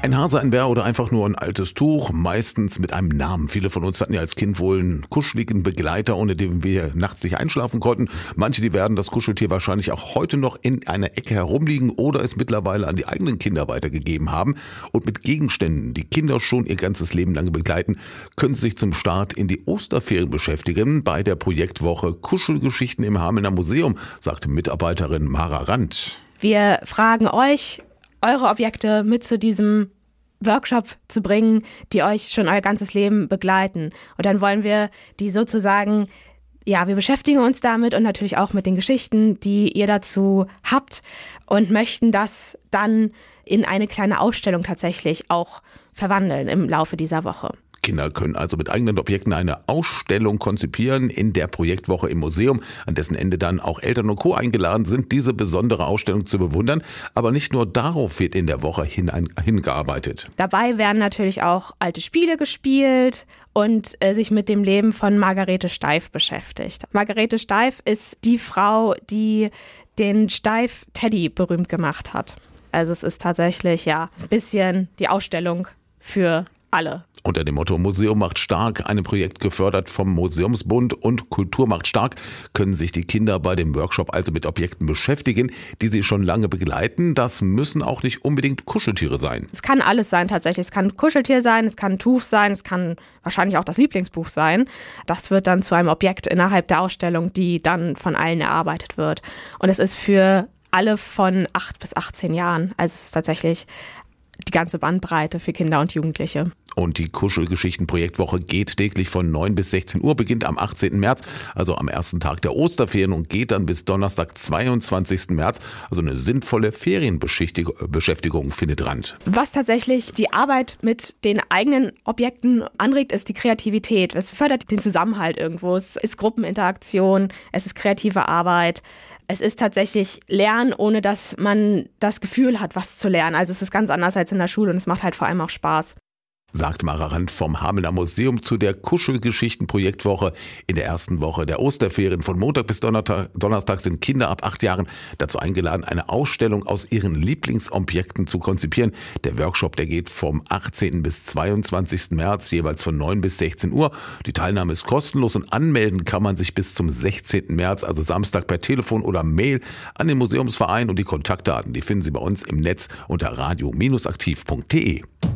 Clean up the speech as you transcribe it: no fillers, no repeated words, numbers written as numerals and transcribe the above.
Ein Hase, ein Bär oder einfach nur ein altes Tuch, meistens mit einem Namen. Viele von uns hatten ja als Kind wohl einen kuscheligen Begleiter, ohne den wir nachts nicht einschlafen konnten. Manche, die werden das Kuscheltier wahrscheinlich auch heute noch in einer Ecke herumliegen oder es mittlerweile an die eigenen Kinder weitergegeben haben. Und mit Gegenständen, die Kinder schon ihr ganzes Leben lang begleiten, können sie sich zum Start in die Osterferien beschäftigen. Bei der Projektwoche Kuschelgeschichten im Hamelner Museum, sagte Mitarbeiterin Mara Rand. Wir fragen euch, eure Objekte mit zu diesem Workshop zu bringen, die euch schon euer ganzes Leben begleiten. Und dann wollen wir die sozusagen, wir beschäftigen uns damit und natürlich auch mit den Geschichten, die ihr dazu habt und möchten das dann in eine kleine Ausstellung tatsächlich auch verwandeln im Laufe dieser Woche. Kinder können also mit eigenen Objekten eine Ausstellung konzipieren in der Projektwoche im Museum, an dessen Ende dann auch Eltern und Co. eingeladen sind, diese besondere Ausstellung zu bewundern. Aber nicht nur darauf wird in der Woche hingearbeitet. Dabei werden natürlich auch alte Spiele gespielt und sich mit dem Leben von Margarete Steif beschäftigt. Margarete Steif ist die Frau, die den Steif-Teddy berühmt gemacht hat. Also es ist tatsächlich ein bisschen die Ausstellung für alle. Unter dem Motto Museum macht stark, einem Projekt gefördert vom Museumsbund und Kultur macht stark, können sich die Kinder bei dem Workshop also mit Objekten beschäftigen, die sie schon lange begleiten. Das müssen auch nicht unbedingt Kuscheltiere sein. Es kann alles sein tatsächlich. Es kann ein Kuscheltier sein, es kann ein Tuch sein, es kann wahrscheinlich auch das Lieblingsbuch sein. Das wird dann zu einem Objekt innerhalb der Ausstellung, die dann von allen erarbeitet wird. Und es ist für alle von 8 bis 18 Jahren. Also es ist tatsächlich die ganze Bandbreite für Kinder und Jugendliche. Und die Kuschelgeschichten-Projektwoche geht täglich von 9 bis 16 Uhr, beginnt am 18. März, also am ersten Tag der Osterferien und geht dann bis Donnerstag, 22. März. Also eine sinnvolle Ferienbeschäftigung findet Rand. Was tatsächlich die Arbeit mit den eigenen Objekten anregt, ist die Kreativität. Es fördert den Zusammenhalt irgendwo. Es ist Gruppeninteraktion, es ist kreative Arbeit. Es ist tatsächlich Lernen, ohne dass man das Gefühl hat, was zu lernen. Also es ist ganz anders als in der Schule und es macht halt vor allem auch Spaß. Sagt Mara Rand vom Hamelner Museum zu der Kuschelgeschichten-Projektwoche. In der ersten Woche der Osterferien von Montag bis Donnerstag sind Kinder ab 8 Jahren dazu eingeladen, eine Ausstellung aus ihren Lieblingsobjekten zu konzipieren. Der Workshop, der geht vom 18. bis 22. März, jeweils von 9 bis 16 Uhr. Die Teilnahme ist kostenlos und anmelden kann man sich bis zum 16. März, also Samstag, per Telefon oder Mail an den Museumsverein und die Kontaktdaten, die finden Sie bei uns im Netz unter radio-aktiv.de.